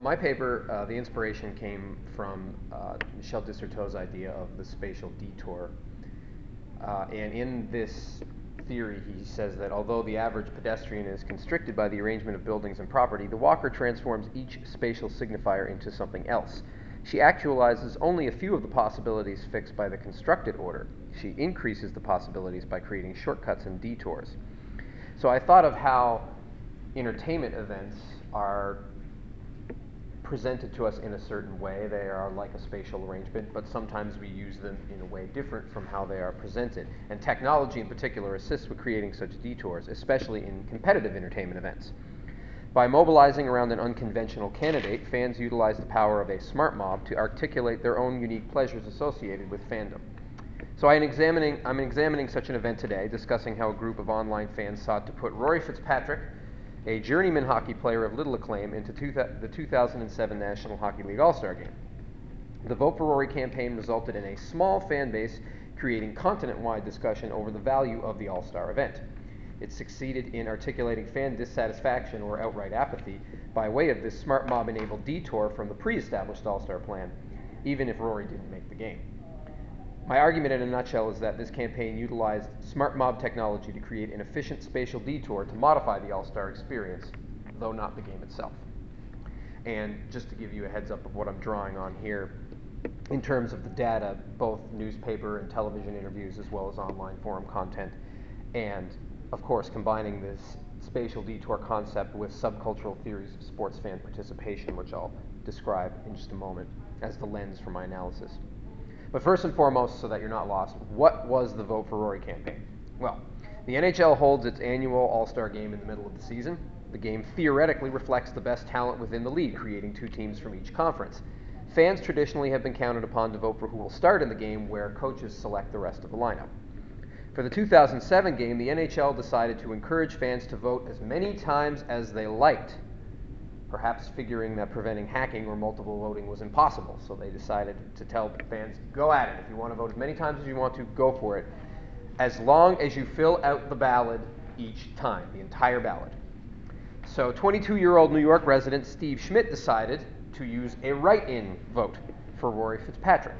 My paper, the inspiration came from Michel Dissertaux's idea of the spatial detour. And in this theory, he says that although the average pedestrian is constricted by the arrangement of buildings and property, the walker transforms each spatial signifier into something else. She actualizes only a few of the possibilities fixed by the constructed order. She increases the possibilities by creating shortcuts and detours. So I thought of how entertainment events are presented to us in a certain way. They are like a spatial arrangement, but sometimes we use them in a way different from how they are presented. And technology in particular assists with creating such detours, especially in competitive entertainment events. By mobilizing around an unconventional candidate, fans utilize the power of a smart mob to articulate their own unique pleasures associated with fandom. So I'm examining such an event today, discussing how a group of online fans sought to put Rory Fitzpatrick, a journeyman hockey player of little acclaim, into the 2007 National Hockey League All-Star Game. The Vote for Rory campaign resulted in a small fan base creating continent-wide discussion over the value of the All-Star event. It succeeded in articulating fan dissatisfaction or outright apathy by way of this smart mob-enabled detour from the pre-established All-Star plan, even if Rory didn't make the game. My argument in a nutshell is that this campaign utilized smart mob technology to create an efficient spatial detour to modify the All-Star experience, though not the game itself. And just to give you a heads up of what I'm drawing on here, in terms of the data, both newspaper and television interviews as well as online forum content, and of course combining this spatial detour concept with subcultural theories of sports fan participation, which I'll describe in just a moment as the lens for my analysis. But first and foremost, so that you're not lost, what was the Vote for Rory campaign? Well, the NHL holds its annual All-Star game in the middle of the season. The game theoretically reflects the best talent within the league, creating two teams from each conference. Fans traditionally have been counted upon to vote for who will start in the game, where coaches select the rest of the lineup. For the 2007 game, the NHL decided to encourage fans to vote as many times as they liked, perhaps figuring that preventing hacking or multiple voting was impossible. So they decided to tell fans, go at it. If you want to vote as many times as you want to, go for it, as long as you fill out the ballot each time, the entire ballot. So 22-year-old New York resident Steve Schmidt decided to use a write-in vote for Rory Fitzpatrick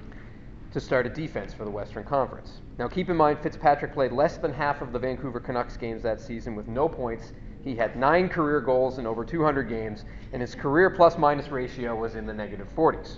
to start a defense for the Western Conference. Now keep in mind, Fitzpatrick played less than half of the Vancouver Canucks games that season with no points. He had 9 career goals in over 200 games, and his career plus-minus ratio was in the negative 40s.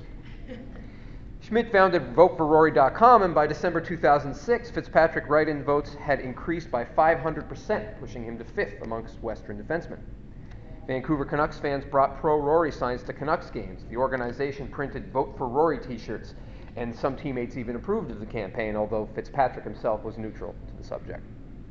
Schmidt founded VoteForRory.com, and by December 2006, Fitzpatrick write-in votes had increased by 500%, pushing him to 5th amongst Western defensemen. Vancouver Canucks fans brought pro-Rory signs to Canucks games. The organization printed Vote for Rory t-shirts, and some teammates even approved of the campaign, although Fitzpatrick himself was neutral to the subject.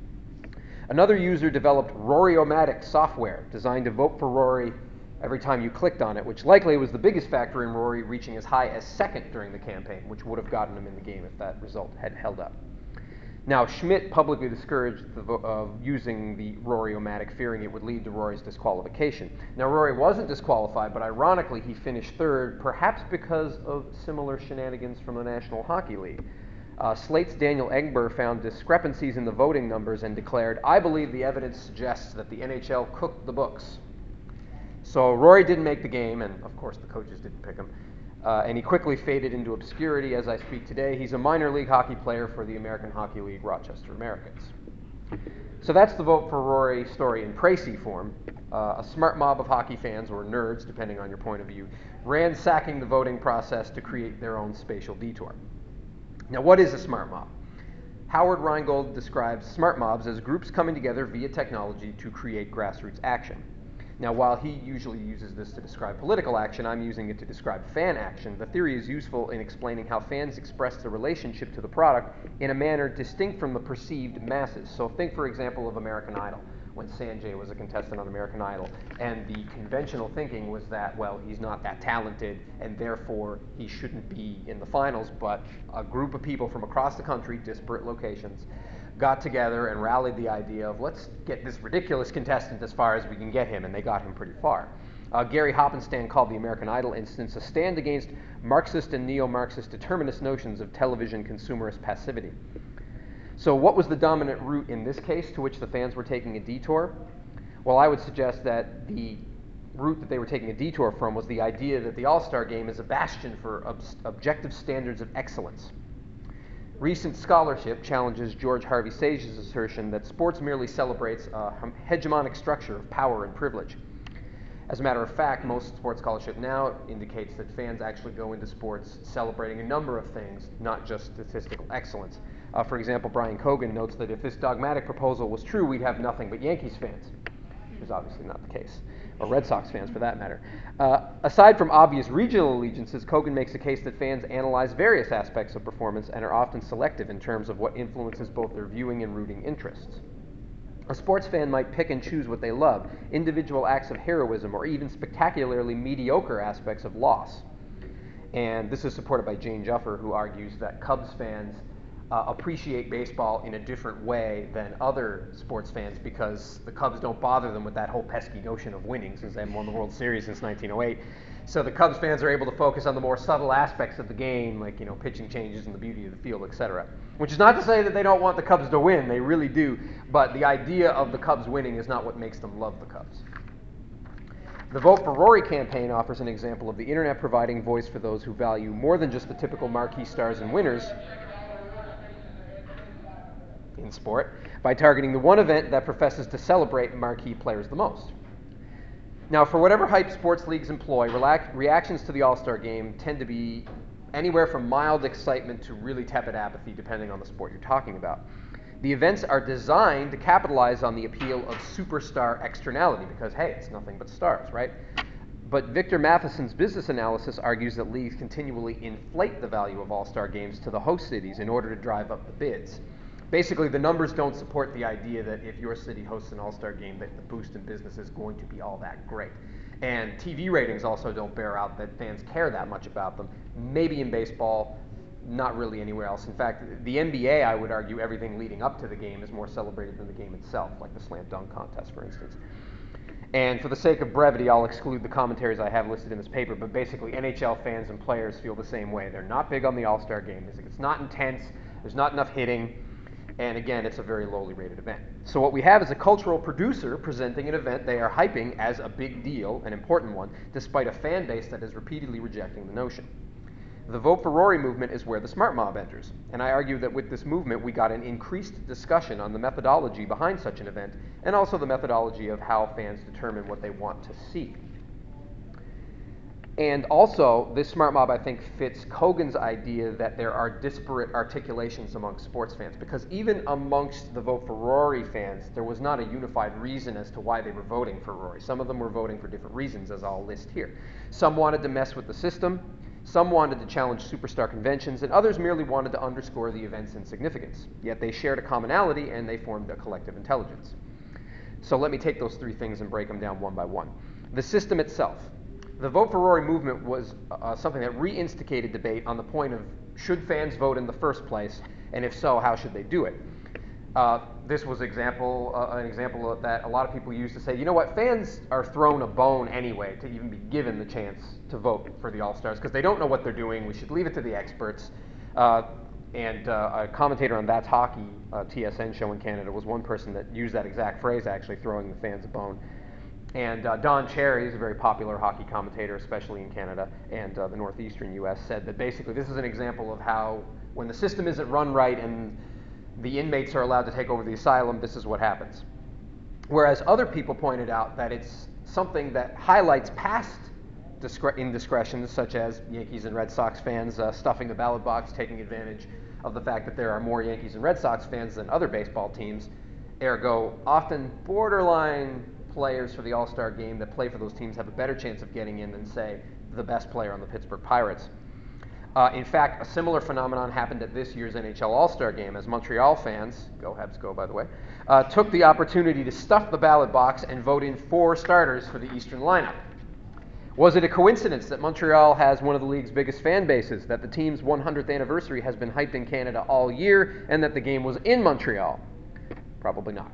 Another user developed Rory-O-Matic software designed to vote for Rory every time you clicked on it, which likely was the biggest factor in Rory reaching as high as 2nd during the campaign, which would have gotten him in the game if that result had held up. Now, Schmidt publicly discouraged using the Rory-O-Matic, fearing it would lead to Rory's disqualification. Now, Rory wasn't disqualified, but ironically, he finished 3rd, perhaps because of similar shenanigans from the National Hockey League. Slate's Daniel Egber found discrepancies in the voting numbers and declared, "I believe the evidence suggests that the NHL cooked the books." So Rory didn't make the game, and of course the coaches didn't pick him, and he quickly faded into obscurity as I speak today. He's a minor league hockey player for the American Hockey League Rochester Americans. So that's the Vote for Rory story in précis form. A smart mob of hockey fans, or nerds, depending on your point of view, ransacking the voting process to create their own spatial detour. Now, what is a smart mob? Howard Rheingold describes smart mobs as groups coming together via technology to create grassroots action. Now, while he usually uses this to describe political action, I'm using it to describe fan action. The theory is useful in explaining how fans express their relationship to the product in a manner distinct from the perceived masses. So think, for example, of American Idol, when Sanjay was a contestant on American Idol, and the conventional thinking was that, well, he's not that talented, and therefore he shouldn't be in the finals, but a group of people from across the country, disparate locations, got together and rallied the idea of, let's get this ridiculous contestant as far as we can get him, and they got him pretty far. Gary Hoppenstein called the American Idol instance a stand against Marxist and neo-Marxist determinist notions of television consumerist passivity. So what was the dominant route in this case to which the fans were taking a detour? Well, I would suggest that the route that they were taking a detour from was the idea that the All-Star Game is a bastion for objective standards of excellence. Recent scholarship challenges George Harvey Sage's assertion that sports merely celebrates a hegemonic structure of power and privilege. As a matter of fact, most sports scholarship now indicates that fans actually go into sports celebrating a number of things, not just statistical excellence. For example, Brian Cogan notes that if this dogmatic proposal was true, we'd have nothing but Yankees fans, which is obviously not the case, or Red Sox fans for that matter. Aside from obvious regional allegiances, Cogan makes the case that fans analyze various aspects of performance and are often selective in terms of what influences both their viewing and rooting interests. A sports fan might pick and choose what they love, individual acts of heroism, or even spectacularly mediocre aspects of loss. And this is supported by Jane Juffer, who argues that Cubs fans appreciate baseball in a different way than other sports fans because the Cubs don't bother them with that whole pesky notion of winning since they haven't won the World Series since 1908. So the Cubs fans are able to focus on the more subtle aspects of the game, like pitching changes and the beauty of the field, etc. Which is not to say that they don't want the Cubs to win, they really do, but the idea of the Cubs winning is not what makes them love the Cubs. The Vote for Rory campaign offers an example of the internet providing voice for those who value more than just the typical marquee stars and winners in sport by targeting the one event that professes to celebrate marquee players the most. Now, for whatever hype sports leagues employ, reactions to the All-Star Game tend to be anywhere from mild excitement to really tepid apathy, depending on the sport you're talking about. The events are designed to capitalize on the appeal of superstar externality because, hey, it's nothing but stars, right? But Victor Matheson's business analysis argues that leagues continually inflate the value of All-Star Games to the host cities in order to drive up the bids. Basically, the numbers don't support the idea that if your city hosts an All-Star Game, that the boost in business is going to be all that great. And TV ratings also don't bear out that fans care that much about them. Maybe in baseball, not really anywhere else. In fact, the NBA, I would argue, everything leading up to the game is more celebrated than the game itself, like the slam dunk contest, for instance. And for the sake of brevity, I'll exclude the commentaries I have listed in this paper, but basically NHL fans and players feel the same way. They're not big on the All-Star Game. It's not intense, there's not enough hitting, and again, it's a very lowly rated event. So what we have is a cultural producer presenting an event they are hyping as a big deal, an important one, despite a fan base that is repeatedly rejecting the notion. The Vote for Rory movement is where the smart mob enters, and I argue that with this movement we got an increased discussion on the methodology behind such an event, and also the methodology of how fans determine what they want to see. And also, this smart mob, I think, fits Cogan's idea that there are disparate articulations among sports fans, because even amongst the Vote for Rory fans, there was not a unified reason as to why they were voting for Rory. Some of them were voting for different reasons, as I'll list here. Some wanted to mess with the system, some wanted to challenge superstar conventions, and others merely wanted to underscore the event's insignificance. Yet they shared a commonality, and they formed a collective intelligence. So let me take those three things and break them down one by one. The system itself. The Vote for Rory movement was something that re-instigated debate on the point of should fans vote in the first place, and if so, how should they do it? This was an example of that a lot of people used to say, you know what, fans are thrown a bone anyway to even be given the chance to vote for the All-Stars because they don't know what they're doing. We should leave it to the experts. And a commentator on That's Hockey, TSN show in Canada, was one person that used that exact phrase, actually, throwing the fans a bone. And Don Cherry is a very popular hockey commentator, especially in Canada and the northeastern U.S., said that basically this is an example of how when the system isn't run right and the inmates are allowed to take over the asylum, this is what happens. Whereas other people pointed out that it's something that highlights past indiscretions, such as Yankees and Red Sox fans stuffing the ballot box, taking advantage of the fact that there are more Yankees and Red Sox fans than other baseball teams, ergo often borderline players for the All-Star Game that play for those teams have a better chance of getting in than, say, the best player on the Pittsburgh Pirates. In fact, a similar phenomenon happened at this year's NHL All-Star Game as Montreal fans, go Habs go by the way, took the opportunity to stuff the ballot box and vote in 4 starters for the Eastern lineup. Was it a coincidence that Montreal has one of the league's biggest fan bases, that the team's 100th anniversary has been hyped in Canada all year, and that the game was in Montreal? Probably not.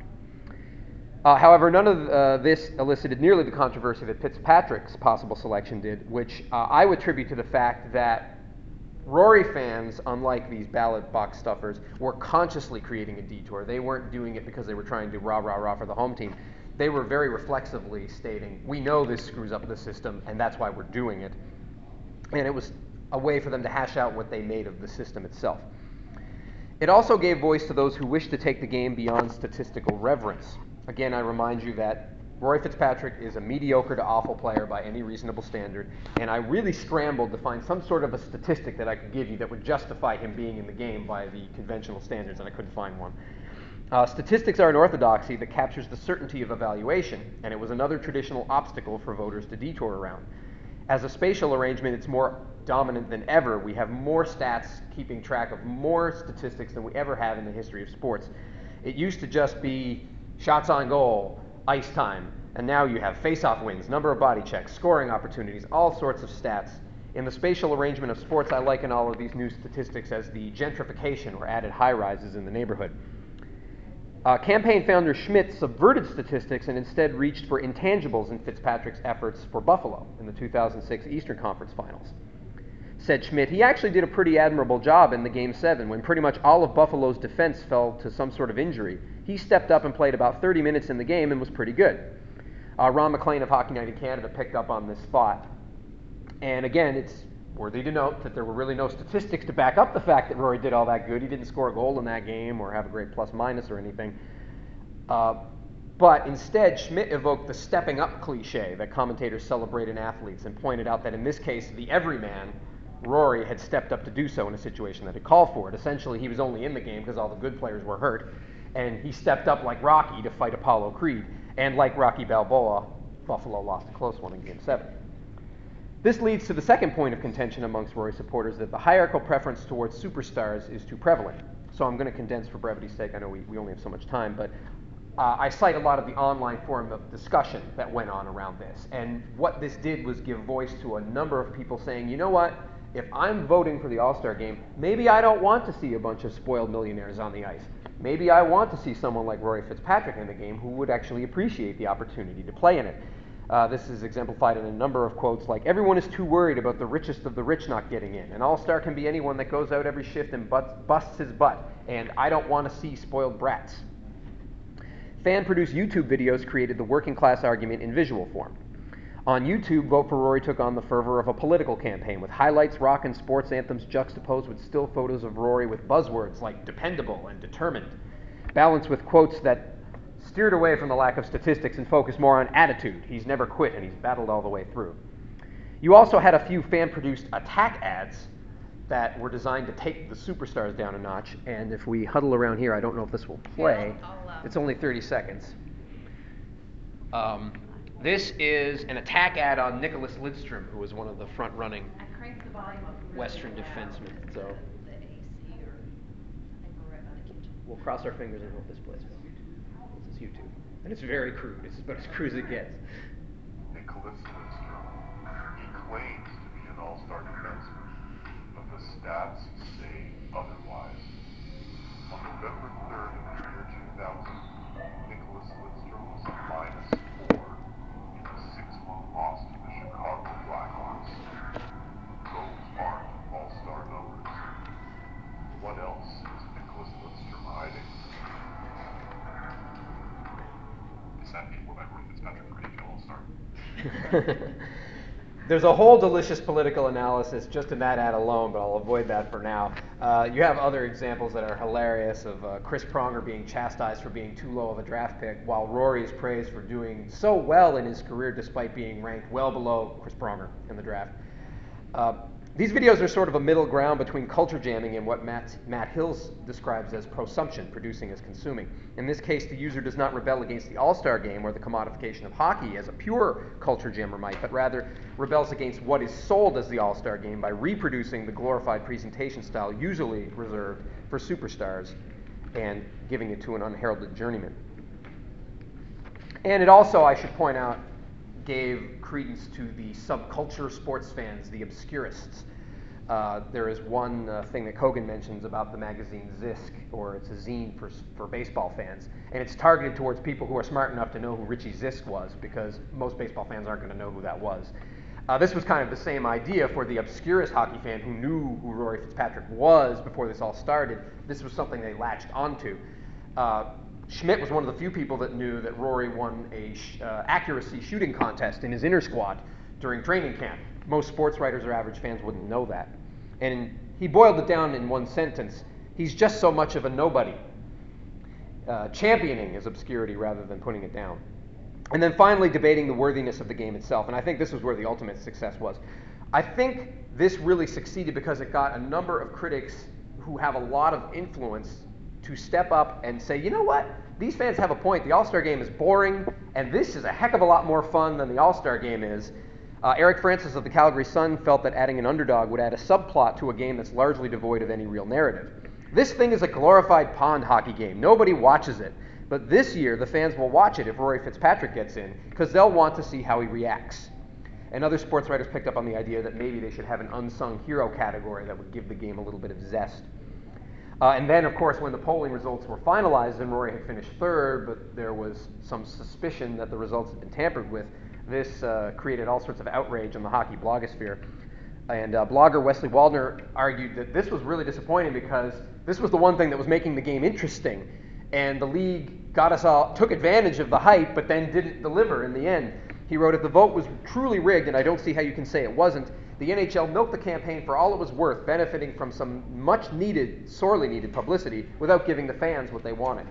However, none of this elicited nearly the controversy that Fitzpatrick's possible selection did, which I would attribute to the fact that Rory fans, unlike these ballot box stuffers, were consciously creating a detour. They weren't doing it because they were trying to rah-rah-rah for the home team. they were very reflexively stating, we know this screws up the system, and that's why we're doing it. And it was a way for them to hash out what they made of the system itself. It also gave voice to those who wished to take the game beyond statistical reverence. Again, I remind you that Rory Fitzpatrick is a mediocre to awful player by any reasonable standard, and I really scrambled to find some sort of a statistic that I could give you that would justify him being in the game by the conventional standards, and I couldn't find one. Statistics are an orthodoxy that captures the certainty of evaluation, and it was another traditional obstacle for voters to detour around. As a spatial arrangement, it's more dominant than ever. We have more stats keeping track of more statistics than we ever have in the history of sports. It used to just be shots on goal, ice time, and now you have face-off wins, number of body checks, scoring opportunities, all sorts of stats. In the spatial arrangement of sports, I liken all of these new statistics as the gentrification or added high-rises in the neighborhood. Campaign founder Schmidt subverted statistics and instead reached for intangibles in Fitzpatrick's efforts for Buffalo in the 2006 Eastern Conference Finals. Said Schmidt, he actually did a pretty admirable job in the Game 7 when pretty much all of Buffalo's defense fell to some sort of injury. He stepped up and played about 30 minutes in the game and was pretty good. Ron McLean of Hockey Night in Canada picked up on this thought. And again, it's worthy to note that there were really no statistics to back up the fact that Rory did all that good. He didn't score a goal in that game or have a great plus-minus or anything. But instead, Schmidt evoked the stepping up cliche that commentators celebrate in athletes and pointed out that in this case, the everyman, Rory, had stepped up to do so in a situation that had called for it. Essentially, he was only in the game because all the good players were hurt, and he stepped up like Rocky to fight Apollo Creed. And like Rocky Balboa, Buffalo lost a close one in Game 7. This leads to the second point of contention amongst Rory supporters, that the hierarchical preference towards superstars is too prevalent. So I'm going to condense for brevity's sake. I know we only have so much time, but I cite a lot of the online forum of discussion that went on around this. And what this did was give voice to a number of people saying, you know what, if I'm voting for the All-Star game, maybe I don't want to see a bunch of spoiled millionaires on the ice. Maybe I want to see someone like Rory Fitzpatrick in the game who would actually appreciate the opportunity to play in it. This is exemplified in a number of quotes like, everyone is too worried about the richest of the rich not getting in. An all-star can be anyone that goes out every shift and busts his butt. And I don't want to see spoiled brats. Fan-produced YouTube videos created the working class argument in visual form. On YouTube, Vote for Rory took on the fervor of a political campaign with highlights, rock, and sports anthems juxtaposed with still photos of Rory with buzzwords like dependable and determined, balanced with quotes that steered away from the lack of statistics and focused more on attitude. He's never quit and he's battled all the way through. You also had a few fan-produced attack ads that were designed to take the superstars down a notch. And if we huddle around here, I don't know if this will play. It's only 30 seconds. This is an attack ad on Nicholas Lidstrom, who was one of the front-running Western defensemen. So we'll cross our fingers and hope this plays. This is YouTube. And it's very crude. It's about as crude as it gets. Nicholas Lidstrom. He claims to be an all-star defenseman, but the stats say otherwise. On November 3rd of the year 2000, Nicholas Lidstrom was a -4 in a 6-1 loss to the Chicago Blackhawks. Those aren't all-star numbers. What else is Nicholas Lidstrom hiding? Is that people that Rory Fitzpatrick pretty all-star? There's a whole delicious political analysis just in that ad alone, but I'll avoid that for now. You have other examples that are hilarious of Chris Pronger being chastised for being too low of a draft pick, while Rory is praised for doing so well in his career despite being ranked well below Chris Pronger in the draft. These videos are sort of a middle ground between culture jamming and what Matt Hills describes as prosumption, producing as consuming. In this case, the user does not rebel against the All-Star game or the commodification of hockey as a pure culture jammer might, but rather rebels against what is sold as the All-Star game by reproducing the glorified presentation style usually reserved for superstars and giving it to an unheralded journeyman. And it also, I should point out, gave credence to the subculture sports fans, the obscurists. There is one thing that Kogan mentions about the magazine Zisk, or it's a zine for baseball fans, and it's targeted towards people who are smart enough to know who Richie Zisk was, because most baseball fans aren't going to know who that was. This was kind of the same idea for the obscurist hockey fan who knew who Rory Fitzpatrick was before this all started. This was something they latched onto. Schmidt was one of the few people that knew that Rory won a accuracy shooting contest in his inner squad during training camp. Most sports writers or average fans wouldn't know that. And he boiled it down in one sentence: he's just so much of a nobody. Championing his obscurity rather than putting it down. And then finally debating the worthiness of the game itself. And I think this is where the ultimate success was. I think this really succeeded because it got a number of critics who have a lot of influence to step up and say, you know what? These fans have a point. The All-Star Game is boring, and this is a heck of a lot more fun than the All-Star Game is. Eric Francis of the Calgary Sun felt that adding an underdog would add a subplot to a game that's largely devoid of any real narrative. This thing is a glorified pond hockey game. Nobody watches it. But this year, the fans will watch it if Rory Fitzpatrick gets in, because they'll want to see how he reacts. And other sports writers picked up on the idea that maybe they should have an unsung hero category that would give the game a little bit of zest. And then, of course, when the polling results were finalized and Rory had finished third, but there was some suspicion that the results had been tampered with, this created all sorts of outrage on the hockey blogosphere. And blogger Wesley Waldner argued that this was really disappointing because this was the one thing that was making the game interesting. And the league took advantage of the hype, but then didn't deliver in the end. He wrote, if the vote was truly rigged, and I don't see how you can say it wasn't, the NHL milked the campaign for all it was worth, benefiting from some much needed, sorely needed publicity without giving the fans what they wanted.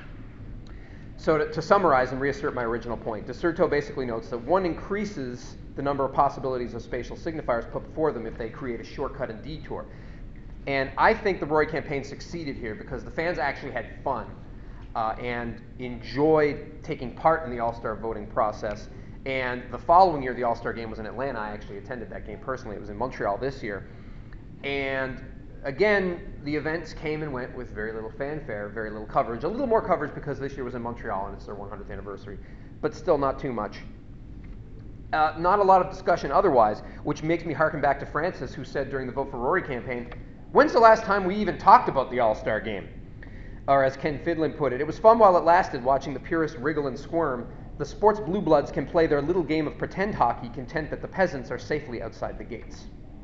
So to summarize and reassert my original point, Desserto basically notes that one increases the number of possibilities of spatial signifiers put before them if they create a shortcut and detour. And I think the Rory campaign succeeded here because the fans actually had fun and enjoyed taking part in the All-Star voting process. And the following year, the All-Star Game was in Atlanta. I actually attended that game personally. It was in Montreal this year. And again, the events came and went with very little fanfare, very little coverage. A little more coverage because this year was in Montreal and it's their 100th anniversary, but still not too much. Not a lot of discussion otherwise, which makes me harken back to Francis, who said during the Vote for Rory campaign, when's the last time we even talked about the All-Star Game? Or as Ken Fidlin put it, it was fun while it lasted, watching the purists wriggle and squirm. The sports blue bloods can play their little game of pretend hockey, content that the peasants are safely outside the gates.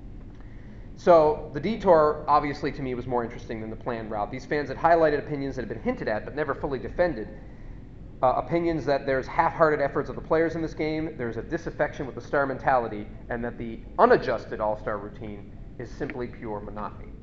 So the detour, obviously, to me, was more interesting than the planned route. These fans had highlighted opinions that had been hinted at but never fully defended. Opinions that there's half-hearted efforts of the players in this game, there's a disaffection with the star mentality, and that the unadjusted all-star routine is simply pure monotony.